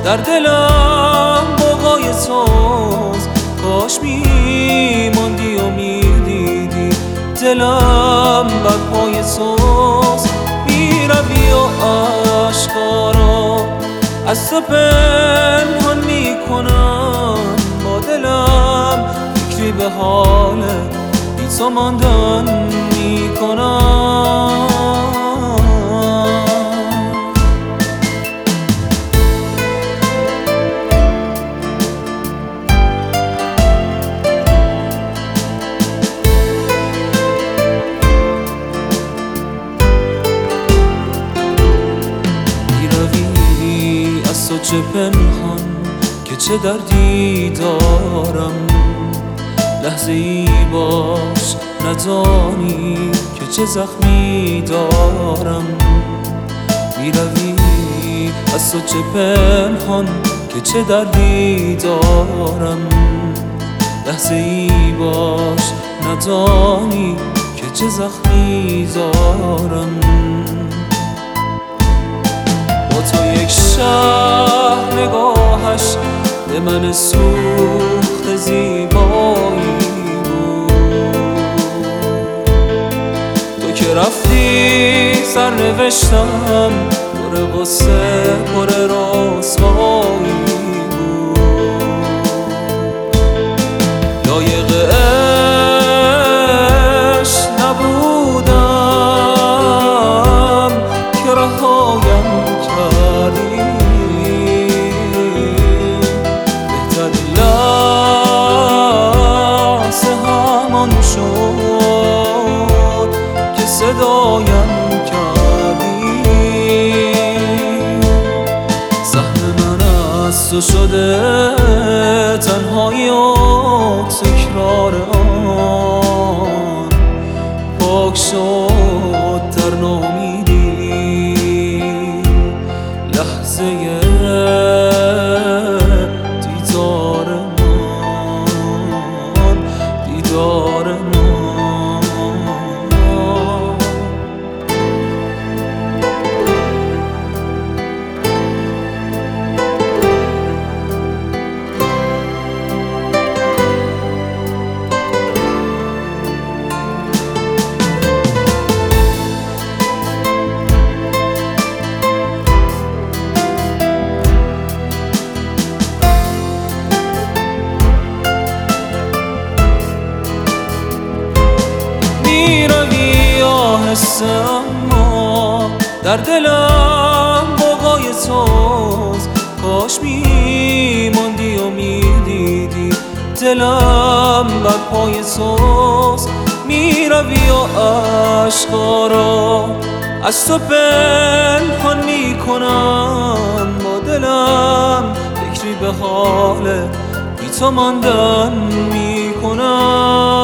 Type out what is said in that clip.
در دلم بقای توست، کاش میماندی و میدیدی دلم بر پای توست. میروی و عشقارا از تو پنهان میکنم، با دلم فکری به حال بی تو ماندن میکنم. از تو چه پنهان که چه دردی دارم، لحظه ای باش ندانی که چه زخمی دارم. میروی از تو چه پنهان که چه دردی دارم، لحظه ای باش ندانی که چه زخمی دارم. تو یک شهر نگاهش به من سوخت زیبایی بود، تو که رفتی سرنوشتم پر غصه پر رسوایی بود. لایق عشق نبودم که رهایم کردی، بهترین لحظه همان شد که صدایم کردی. سهم من از تو شده تنهایی و تکرار آن، پاک شد در ناامیدی لحظه دیدار من، دیدار من. اما در دلم بقای توست، کاش میماندی و میدیدی دلم بر پای توست. میروی و عشقارا از تو پنهان میکنم، با دلم فکری به حال بی تو ماندن میکنم.